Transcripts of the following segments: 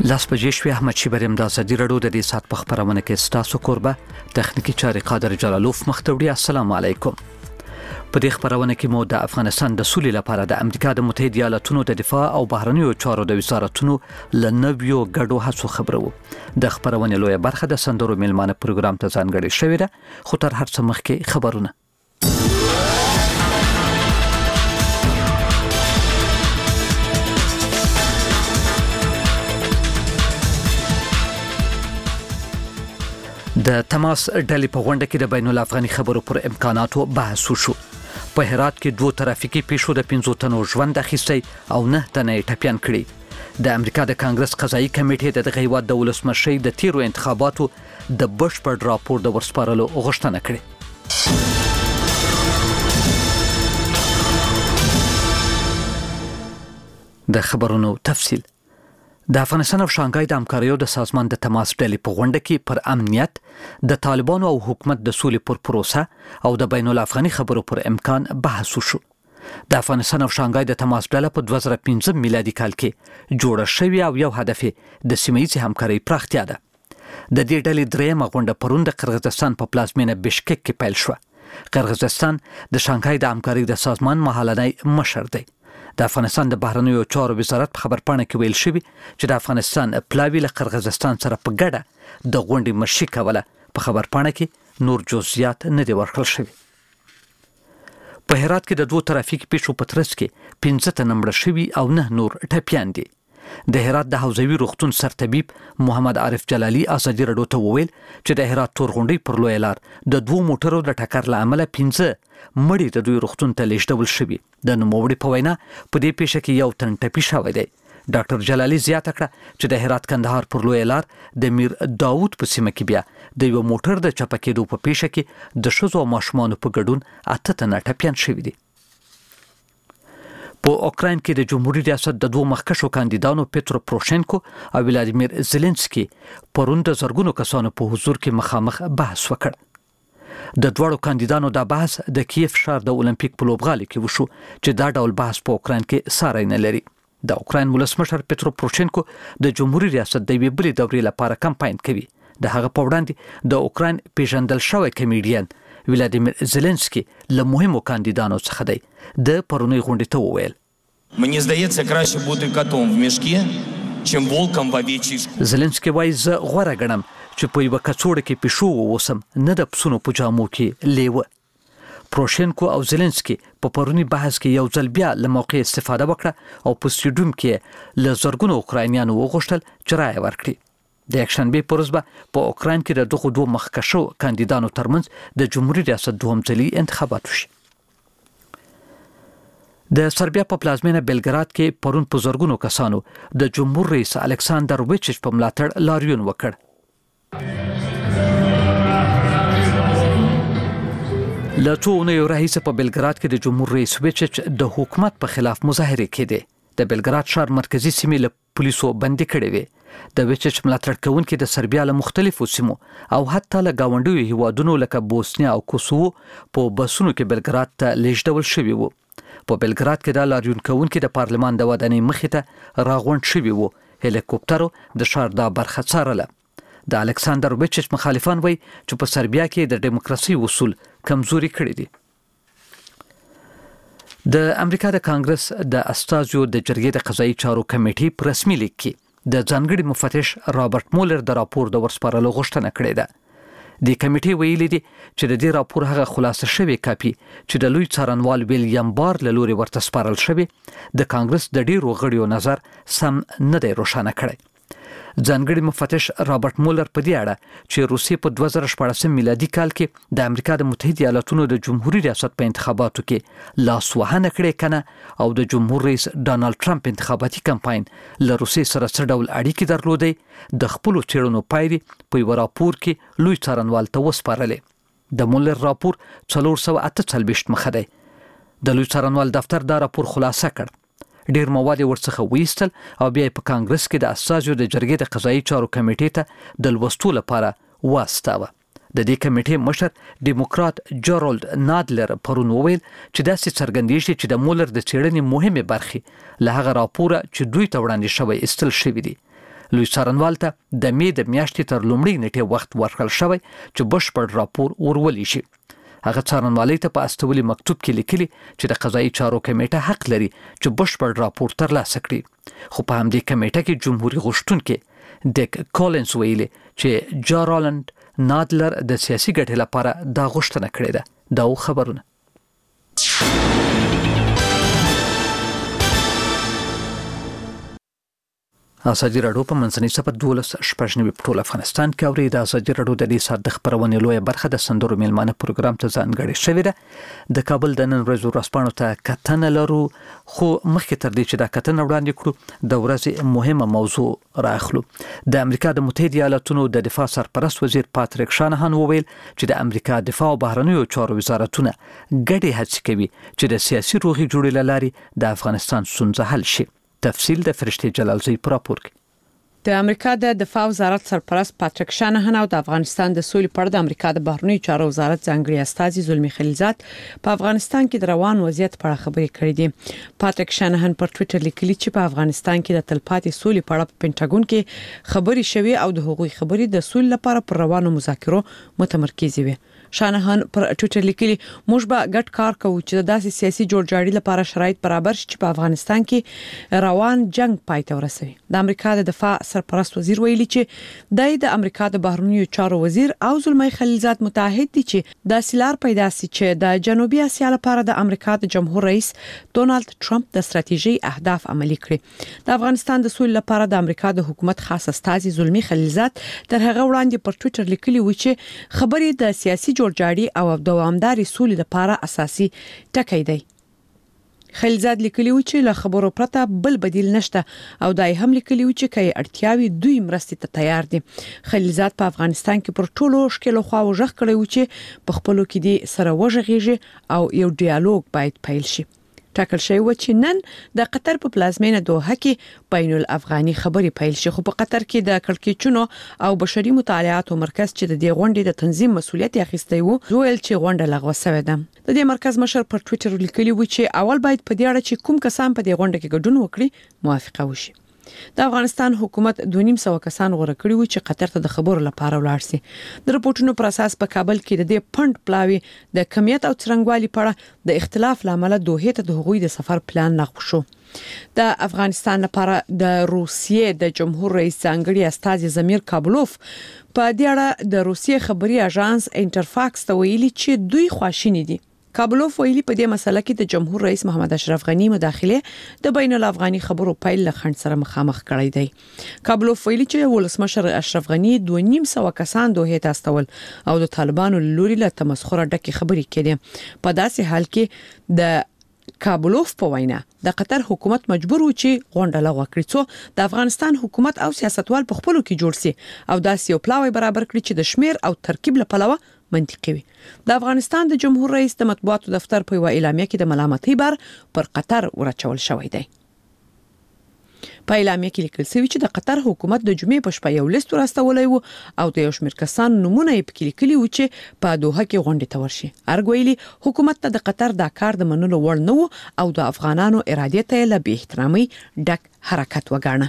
لاس بجې شوې احمد شیبریم د ازادي راډیو د دې سات په خبرونه کې ستاسو قربه تخنیکی چارې قادر جلالوف مختوړي. السلام علیکم. په دې خبرونه کې مو د افغانستان د سولې لپاره د امریکا د متحده ایالاتونو د دفاع او بهرنیو چارو د وزارتونو لنویو ګډو هڅو خبرو. د خبرونه لویه برخه د سندرو میلمانه پروګرام ته ځانګړې شوې ده، خو تر هر څه مخکې خبرونه. د تماس ډلې په غونډه کې د بین الافغاني خبرو پر امکاناتو بحث وشو. په هرات کې 2 ترافیکي پیښو د 15 تنو ژوند اخیستی او 9 تنه ټپيان کړي. د امریکا د کانګرس قضایي کمیټې د هیواد د ولسمشي د تیرو انتخاباتو د بشپړ راپور د ورسپارلو غوښتنه کړې. د خبرونو تفصیل. د افغانستان او شانګهای د همکاریو د سازمان د تماس ډلې په غونډه کې پر امنیت، د طالبانو او حکومت د سولې پر پروسه او د بین الافغاني خبرو پر امکان بحث وشو. د افغانستان او شانګهای د تماس ډله په 2015 میلادي کال کې جوړه شوې او یو هدف د سیمه‌ییزې همکارۍ پراختیا ده. د دې ډلې درېیمه غونډه پرون د قرغیزستان په پلازمینه بشکک کې پیل شوه. قرغیزستان د شانګهای د همکارۍ د سازمان محلي مشر دی. د افغانستان د بهرنیو چارو وزارت په خبرپاڼه کې ویل شوی چې د افغانستان پلاوی له قرغیزستان سره په ګډه د غونډې مشري کوله. په خبرپاڼه کې نور جزئیات نه دی ورکړل شوی. په هرات کې د 2 ترافیکي پیښو په ترڅ کې 15 تنه مړه شوي او 9 نور ټپيان دي. د هرات د حوزوي روغتون سرطبيب محمد عارف جلالي ازادي راډیو ته وویل چې د هرات تورغونډۍ پر لوی لار د 2 موټرو د ټکر له امله 15 مړي د دوی روغتون ته لیږدول شوي. د نوموړي په وینا په دې پیښه کې یو تن ټپي شوی دی. ډاکټر جلالي زیاته کړه چې د هرات کندهار پر لوی لار د میر داوود په سیمه کې بیا د یو موټر د چپه کېدو په پیښه کې د ښځو او ماشومانو په ګډون 8 تنه ټپيان شوي دي. په اوکراین کې د جمهوریت ریاست د 2 مخکښو کاندیدانو پیترو پروشینکو او ولادیمیر زيلنسکي پرون د زرګونو کسانو په حضور کې مخامخ بحث وکړ. د دوړو کاندیدانو د بحث د کیف ښار د اولمپیک په لوبغالي کې وشو چې دا ډول بحث په اوکراین کې ساری نه لري. د اوکراین ولسمشر پیترو پروشینکو د جمهوریت ریاست د ویبلي دورې لپاره کمپاین کوي. د هغه په وړاندې د اوکراین پیژندل شوی کمیډین ولادیمیر زيلنسکي له مهمو کاندیدانو څخه دی. د پرونی غونډې ته وویل: Мені здається, краще бути котом в мішку, чим волком в овечій шкурі. زيلنسکي وايي زه غوره ګڼم چې په یو کڅوړه کې پښو ووسم، نه د پسونو په جامو کې لیوه. پروشینکو او زيلنسکي په پرونی بحث کې یو ځل بیا له موقع استفاده وکړه او په سټډیوم کې له زرګونو اوکراینیانو وغوښتل چې رایه ورکړي. د یکشنبه په ورځ په اوکراین کې د دغه 2 مخکښو کاندیدانو ترمنځ د جمهوریت ریاست دوهم ځلي انتخابات وشي. د سربیا په پلازمینه بلګراد کې پرون په زرګونو کسانو د جمهور رئیس الکساندر ویچیچ په ملاتړ لاریون وکړ. له څو اونیو راهیسې په بلګراد کې د جمهور رئیس ویچیچ د حکومت په خلاف مظاهره کړي. د بلګراد ښار مرکزی سیمې له پولیسو بندي کړي وي. د ویچیچ ملاتړ کوونکي د سربیا له مختلفو سیمو او حتی له گاونډیو هیوادونو لکه بوسنیا او کوسوو په بسونو کې بلګراد ته لیږدول شوي وو. په بلګراد کې د لاریون کوونکي د پارلمان د ودانۍ مخې ته راغونډ شوي وو. هلیکوپټرو د ښار دا برخه څارله. د الکساندر ویچیچ مخالفان وایي چې په سربیا کې د دیموکراسي اصول کمزوري کړي دي. د امریکا د کانګرس د استازو د جرګې د قضایي چارو کمیټې په رسمي لیک کې د ځانګړي مفتش رابرټ مولر د راپور د ورسپارلو غوښتنه کړې ده. د کمیټې ویلي دي چې د دې راپور هغه خلاصه شوی کاپي چې د لوی څارنوال ویلیام بار له لوري ورته سپارل شوی د کانګرس د ډیرو غړیو نظر سم نه دی روښانه کړی. ځانګړي مفتش رابرټ مولر په دې اړه چې روسیې په 2014 میلادي کال کې د امریکا د متحده ایالاتونو د جمهوریت ریاست په انتخاباتو کې لاسوهنه کړې کنه او د جمهور رئیس ډانلډ ټرمپ انتخاباتي کمپاین له روسیې سره څه ډول اړیکې درلودې د خپل چیرونو پایلې په یو راپور کې لوی څارنوال ته وسپارلې. د مولر راپور 448 مخه دی. د لوی څارنوال دفتر دا راپور خلاصه کړ. ډیر مواد ورڅخه ویستل او بیا په کانګرس کې د اساسو د جرګې د قضایي چارو کمیټې ته د لوستو لپاره واستاوه. د دې کمیټې مشر ډیموکرات جرالد نادلر پرون وویل چې داسې څرګندېږي چې د مولر د څېړنې مهمه برخې له هغه راپوره چې دوی ته وړاندې شوی استل شوی دي. لوی څارنوال ته د مې د میاشتې تر لومړۍ نیټې وخت ورکړل شوی چې بشپړ راپور ورولي شي. هغه څارنوالۍ ته په استولي مکتوب کې لیکلي چې د قضایي چارو کمیټه حق لري چې بشپړ راپور ترلاسه کړي. خو په همدې کمیټه کې جمهوریت غوښتونکي ډیک کولنز ویلي چې جارالند نادلر د سیاسي ګټې لپاره دا غوښتنه کړې ده. دا خبرونه ازادي راډیو په منځنۍ صفحه 12 په افغانستان کې اوري. د ازادي راډیو د دې سات د خبرونې لویه برخه د سندرو میلمانه پروګرام ته ځانګړې شوې ده. د کابل د نن ورځې ورځپاڼو ته کتنه لرو، خو مخکې تر دې چې دا کتنه وړاندې کړو د ورځې مهمه موضوع راخلو. د امریکا د متحده ایالاتونو د دفاع سرپرست وزیر پاتریک شانهان وویل چې د امریکا دفاع او بهرنیو چارو وزارتونه ګډې هڅې کوي چې د سیاسي روغې جوړې له لارې د افغانستان ستونزه حل شي. تفصیل د فرشتي جلالزی پر راپور کې. د امریکا د دفاع وزارت سرپرست پاتریک شانهان او د افغانستان د سولې پر د امریکا د بهرنیو چارو وزارت ځانګړي استازي زلمی خلیلزاد په افغانستان کې د روان وضعیت په اړه خبرې کړې دي. پاتریک شانهان پر ټوئیټر لیکلي چې په افغانستان کې د تلپاتې سولې په اړه په پینټاګون کې خبرې شوې او د هغوی خبرې د سولې لپاره پر روانو مذاکرو متمرکز وي. شانهان پر ټوئیټر لیکلي موږ به ګډ کار کوو چې د داسې سیاسي جوړجاړي لپاره شرایط برابر شي چې په افغانستان کې روان جنگ پای ته ورسوي. د امریکا د دفاع سرپرست وزیر ویلي چې د امریکا د بهرنیو چارو وزیر او زلمی خلیلزاد متحد دي چې د سیلار پیدا سي چې د جنوبي اسیا لپاره د امریکا د جمهور رئیس ډونالد ټرمپ د ستراتیژي اهداف عملي کړي. د افغانستان د سولې لپاره د امریکا د حکومت خاص استازي زلمی خلیلزاد تر هغه وړاندې پر ټوئیټر لیکلي و چې خبرې د سیاسي جوړجاړي او دوامداري سولې لپاره اساسي ټکی دی. خلیلزاد لیکلی و چې له خبرو پرته بل بدیل نشته او دای هم لیکلی و چې کای اړتیاوي دوی مرستې ته تیار دي. خلیلزاد په افغانستان کې پر ټولو شکل خو وژغ کړی و چې په خپلو کې دي سره وژغېږي او یو ډیالوګ باید پیل شي. ټاکل شوی و چې نن د قطر په پلازمینه دوحه کې بین الافغاني خبرې پیل شي. خو په قطر کې د کړکېچونو او بشري مطالعاتو مرکز چې د دې غونډې د تنظیم مسولیت اخیستی وو ویل چې غونډه لغوه شوې ده. د دې مرکز مشر پر ټوئیټر لیکلی و چې اول باید په دې اړه چې کوم کسان په دې غونډه کې ګډون وکړي موافقه وشي. د افغانستان حکومت 2.5 کسان غوړه کړی و چې قطر ته د خبرو لپاره ولاړ شي. د رپورټونو پر اساس په کابل کې د دې پند پلاوی د کمیت او څرنګوالي په اړه د اختلاف لامل دوه ته د هغوی د سفر پلان لغوه شو. د افغانستان لپاره د روسیې د جمهور رئیس ځانګړي استازي زمیر کابلوف په دې اړه د روسیې خبري اژانس انټرفاکس ته ویلي چې دوی خواشینی دي. کابلوف ویلي په دې مسله کې د جمهور رئیس محمد اشرف غنی مداخله د بین الافغاني خبرو پیل له خنډ سره مخامخ کړی دی. کابلوف ویلي چې ولسمشر اشرف غنی 2.5 کسان دوه ته استول او د طالبانو لوري له تمسخر ډکه خبرې کړي. په داسې حال کې د کابلوف په وینا د قطر حکومت مجبور و چې غونډه لغوه کړي څو د افغانستان حکومت او سیاستوال په خپلو کې جوړ سي او داسې یو پلاوی برابر کړي چې د شمیر او ترکیب لپاره منطقي وي. د افغانستان د جمهور رئیس د مطبوعاتو دفتر په اعلامیه کې د ملامتۍ بار پر قطر ورچول شوی دی. په اعلامیه کې لیکل شوی چې د قطر حکومت د جمعې په شپه یو لیست ورستولای وو او د یو شمېر کسان نمونه یې پکې لیکلي وو چې په دوحه کې غونډه ته ورشي. ارګویلی حکومت ته د قطر دا کار د منلو وړ نه وو او د افغانانو اراده ته له بې احترامي ډک حرکت وګاڼه.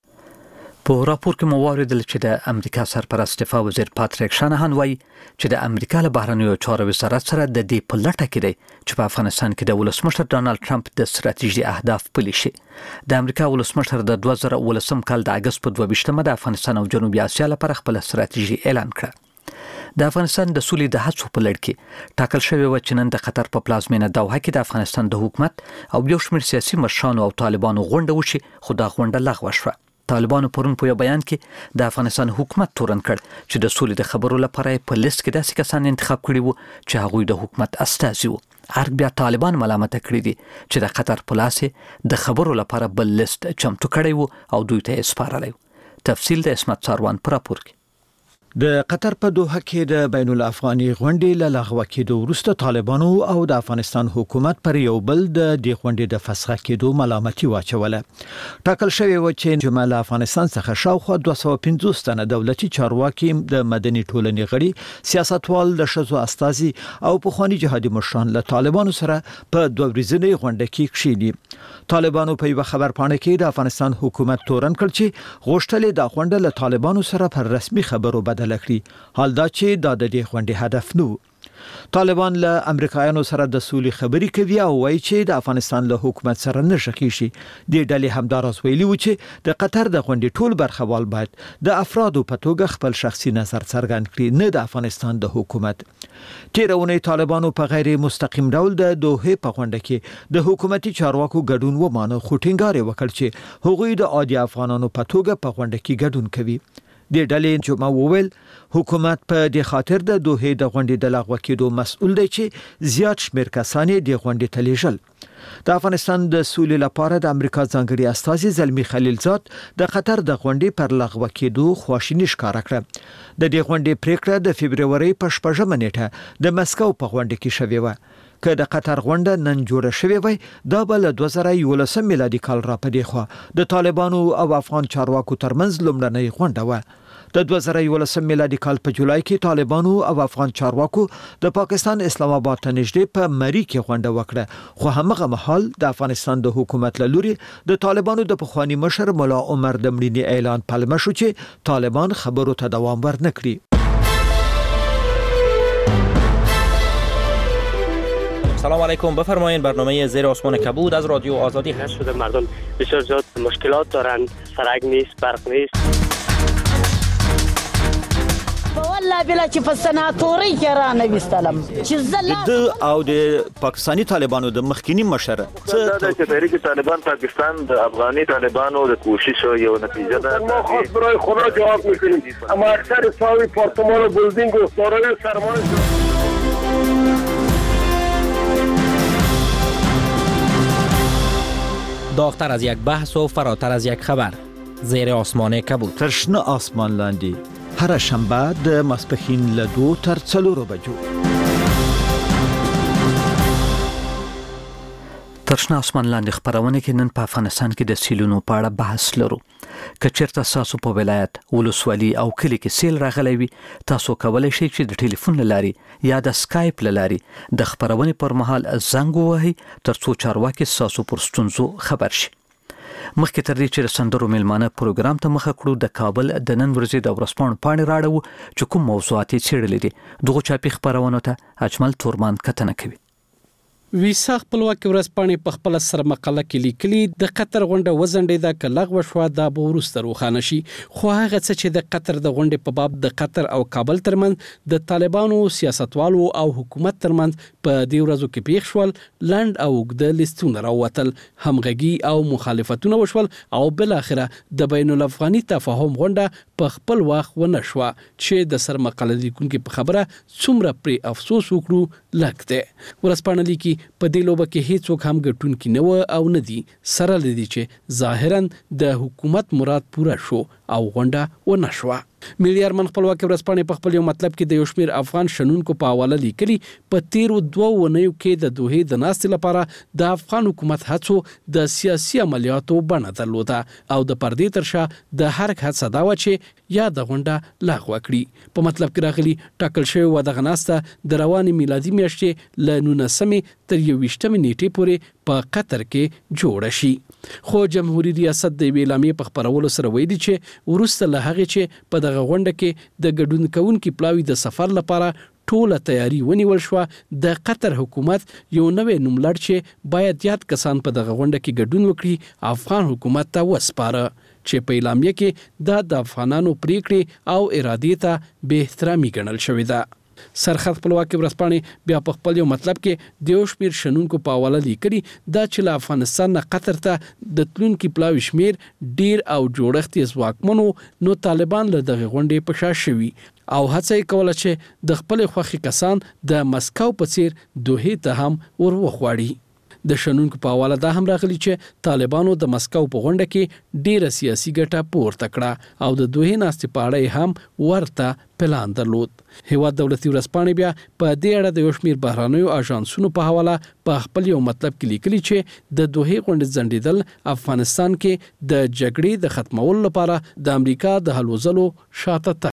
په راپور کې مو واوریدل چې د امریکا سرپرست دفاع وزیر پاتریک شانهان وایي چې د امریکا له بهرنیو چارو وزارت سره د دې په لټه کې دی چې په افغانستان کې د ولسمشر ډونالد ټرمپ د ستراتیژي اهداف پلي شي. د امریکا ولسمشر د 2019 کال د اگست په 22مه د افغانستان او جنوبي اسیا لپاره خپل ستراتیژي اعلان کړه. د افغانستان د سولې د هڅو په لړ کې ټاکل شوی و چې نن د قطر په پلازمینه دوحه کې د افغانستان د حکومت او یو شمېر سیاسي مشرانو او طالبانو غونډه وشي، خو دا غونډه لغوه شوه. طالبانو پرون په یو بیان کې د افغانستان حکومت تورن کړ چې د سولې د خبرو لپاره په لیست کې داسې کسان انتخاب کړي وو چې هغوی د حکومت استازي وو. ارګ بیا طالبان ملامت کړي دي چې د قطر په لاس د خبرو لپاره بل لیست چمتو کړی وو او دوی ته یې سپارلی. تفصیل د اسمت ساروان پر راپور کې. د قطر په دوحه کې د بین الافغاني غونډې له لغوه کېدو وروسته طالبانو او د افغانستان حکومت پر یو بل د دې غونډې د فسخ کېدو ملامتي واچوله. ټاکل شوی و چې جمهوریت افغانستان څخه شاوخوا 250 تنه دولتي چارواکي د مدني ټولنې غړي، سیاستوال، د ښځو استازي او پخوانی جهادي مشران له طالبانو سره په دوه ورځنۍ غونډه کې کښینی. طالبانو په یو خبرپاڼه کې د افغانستان حکومت تورن کړ چې غوښتل د غونډه له طالبانو سره پر رسمي خبرو بدل کړي، حال دا چې د دې غونډې هدف نو. طالبان له امریکایانو سره د سولې خبري کوي او وایي چې د افغانستان له حکومت سره نشي شي. د ډلې همدارس ویلي و چې د قطر د غونډې ټول برخوال باید د افرادو په توګه خپل شخصي نظر څرګند کړي، نه د افغانستان د حکومت. تیرونه طالبانو په غیر مستقیم ډول د دوحه په غونډه کې د حکومتي چارواکو ګډون ومانه، خو ټینګار وکړ چې هغوی د عادي افغانانو په توګه په غونډه کې ګډون کوي. د ډلې جمعه وویل حکومت په د خاطر د دوحه د غونډې د لغوه کېدو مسؤل دی چې زیات شمیر کسان د غونډې ته لیږل. د افغانستان د سولې لپاره د امریکا ځانګړي استازي زلمی خلیلزاد د قطر د غونډې پر لغوه کېدو خواشیني ښکاره کړه. د دې غونډې پریکړه د فبرवरी په 8 نیټه د مسکو په غونډه کې شوې و. که د قطر غونډه نن جوړه شوې وای، دا بل 2011 میلادي کال را پدې خو د طالبانو او افغان چارواکو ترمنځ لومړنۍ غونډه و. د 2011 میلادي کال په جولای کې طالبانو او افغان چارواکو د پاکستان اسلام آباد ته نږدې په مری کې غونډه وکړه، خو همغه مهال د افغانستان د حکومت له لوري د طالبانو د پخوانی مشر مولا عمر د مړینې اعلان پلمه شو چې طالبان خبرو ته دوام ورنکړي. سلام علیکم، بفرمایید. برنامه زیر آسمان کبود از رادیو آزادی هست. شده مردم بسیار زیاد مشکلات دارن، سرک نیست، برق نیست. والله بلا چې په سناتوري کې را نه وستلم چې زلا د او د پاکستانی طالبانو د مخکینی مشر څه د تحریک طالبان پاکستان د افغاني طالبانو د کوشش یو نتیجه ده. ما خاص برای خدا جواب میکنیم، اما اکثر ساوی پارتمان و بلدینگ و دارای سرمایه داغتر از یک بحث و فراتر از یک خبر. زیر آسمان کبود. ترشنه آسمان لاندې هر شنبه د ماسپښین له 2 تر 4 بجو. ترشنه آسمان لاندې خبرونه کې نن په افغانستان کې د سیلونو په اړه بحث لرو. که چیرته تاسو په ولایت، ولسوالي او کلی کې سیل راغلی وي، تاسو کولای شئ چې د ټلیفون لاري یا د سکایپ لاري د خبرونې پر مهال زنګ ووهئ ترڅو چارواکي تاسو پر ستونزو خبر شي. مخکې تر دې چې سندرو میلمانه پروګرام ته مخه کړو، د کابل د نن ورځې د ورځپاڼو پاڼې راړو چې کوم موضوعات یې څېړلي دي. دغه چاپي خبرونه ته اجمل تورمان کتنه کوي. ویسا خپلواکي ورځپاڼې په خپل سر مقاله کې لیکلي د قطر غونډه وزنډېده که لغوه شوه دا به وروسته روښانه شي، خو هغه څه چې د قطر د غونډې په باب د قطر او کابل ترمنځ د طالبانو، سیاستوالو او حکومت ترمنځ په دې ورځو کې پیښ شول لنډ او اوږده لیستونه راووتل، همغږي او مخالفتونه وشول او بل اخره د بین الافغاني تفاهم غونډه په خپل وخت ونه شوه چې د سر مقاله لیکونکي په خبره څومره پرې افسوس وکړو لږ دی. ورځپاڼه لیکي په دې لوبه کې هیڅوک هم ګټونکي نه و او نه دي، سره لدی چې ظاهرا د حکومت مراد پوره شو او غونډه ونه شوه. میلیارمن خپلواکي ورځپاڼې په خپل یو مطلب کې د یو شمېر افغان شنونکو په حواله لیکلي په تیرو 2 اونیو کې د دوحې د ناستې لپاره د افغان حکومت هڅو د سیاسي عملیاتو بڼه درلوده او د پردې تر شا د هر هڅه دا و چې یا د غونډه لغوه کړي. په مطلب کې راغلي ټاکل شوی و دغه ناسته د روانې میلادي میاشتې له 19 تر 21 نیټې پورې په قطر کې جوړه شي، خو جمهوریت ریاست د اعلامیې په خبرولو سره ویلي چې ورسته له هغه چې په دغه غونډه کې د ګډون کوونکي پلاوی د سفر لپاره ټوله تیاری ونیول شو، د قطر حکومت یو نوې نوملړ چې باید یاد کسان په دغه غونډه کې ګډون وکړي افغان حکومت ته وسپاره چې په اعلامیه کې د افغانانو پریکړې او ارادې ته به احترامي ګڼل شوې ده. سرخط خپلواکي ورځپاڼې بیا په خپل یو مطلب کې د یو شمېر شنونکو په حواله لیکلي دا چې له افغانستان نه قطر ته د تلونکي پلاوي شمېر ډیر او جوړښت یې ځواکمنو، نو طالبان له دغه غونډې په شا شوي او هڅه یې کوله چې د خپل خوښې کسان د مسکو په څیر دوحې ته هم ور وخواړي. د شنونکو په حواله دا هم راغلی چې طالبانو د مسکو په غونډه کې ډیره سیاسي ګټه پورته کړه او د دوه ناستې په اړه هم ورته پلان درلود. هیواد دولتي ورځپاڼې بیا په دې اړه د یو شمېر بهرانیو اژانسونو په حواله په خپل یو مطلب کې لیکلي چې د دوه غونډې ځنډیدل افغانستان کې د جګړې د ختمولو لپاره د امریکا د هلو ځلو شاته